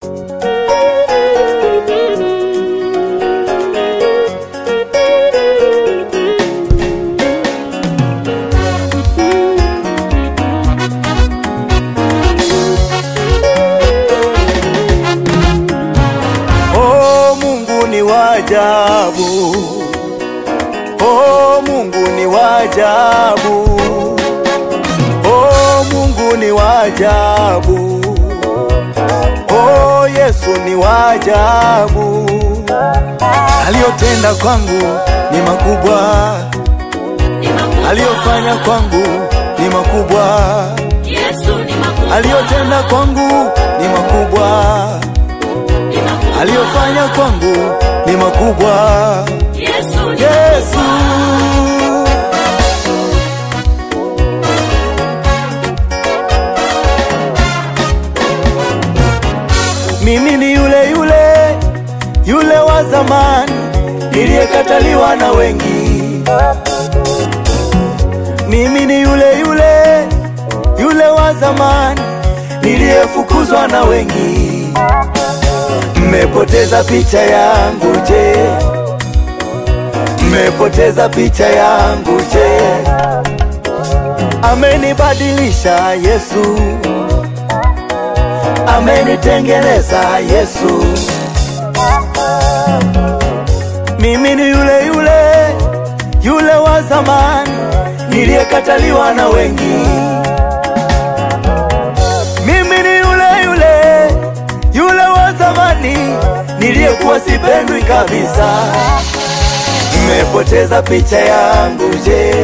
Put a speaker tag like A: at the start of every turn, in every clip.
A: Ajabu, oh Mungu ni wajabu, oh Mungu ni wajabu, oh Yesu ni wajabu. Aliyotenda kwangu ni makubwa, aliyofanya kwangu ni makubwa, aliyotenda kwangu ni makubwa, aliyofanya kwangu ni makubwa. Yesu, mimi ni yule wa zamani niliyekataliwa na wengi. Mimi ni yule wa zamani niliyefukuzwa na wengi. Mmepoteza picha yangu je? Mmepoteza picha yangu je? Amenibadilisha Yesu, amenitengeneza Yesu. Mimi ni yule wa zamani niliyekataliwa na wengi. Mimi ni yule wa zamani niliyekuwa sipendwi kabisa. Mmepoteza picha yangu je?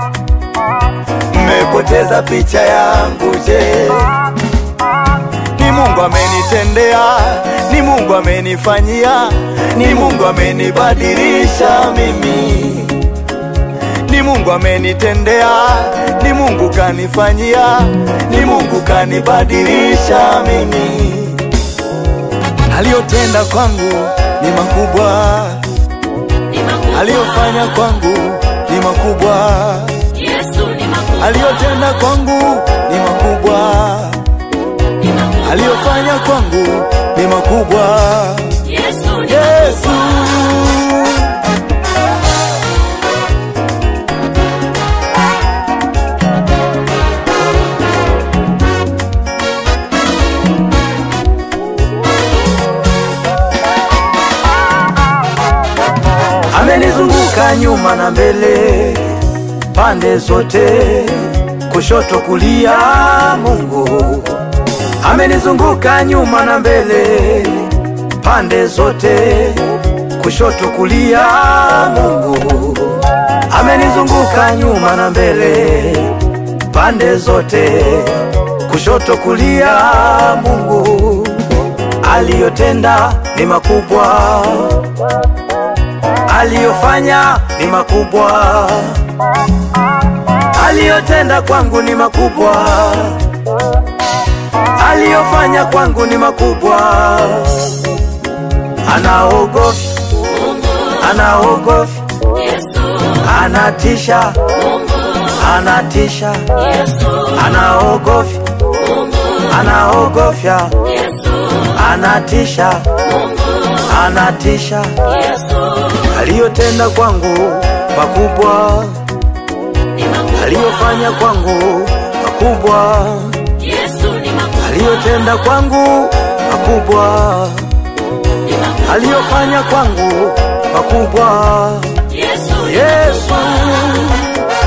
A: Mmepoteza picha yangu je? Ni Mungu amenitendea, ni Mungu amenifanyia, ni Mungu amenibadilisha mimi. Ni Mungu amenitendea, ni Mungu kanifanyia, ni Mungu kanibadilisha mimi. Aliyotenda kwangu ni makubwa, aliyofanya kwangu ni makubwa, aliyotenda kwangu ni makubwa, aliyofanya kwangu ni makubwa. Yesu, amenizunguka nyuma na mbele, pande zote, kushoto kulia. Mungu amenizunguka nyuma na mbele, pande zote, kushoto kulia. Mungu amenizunguka nyuma na mbele, pande zote, kushoto kulia. Mungu aliyotenda ni makubwa, aliyofanya ni makubwa, aliyotenda kwangu ni makubwa, aliyofanya kwangu ni makubwa. Anaogofya, anaogofya, anatisha, anatisha, anaogofya, anaogofya, anatisha, anatisha. Aliyotenda kwangu makubwa, aliyofanya kwangu makubwa, aliyotenda kwangu makubwa, aliyofanya kwangu makubwa. Yesu,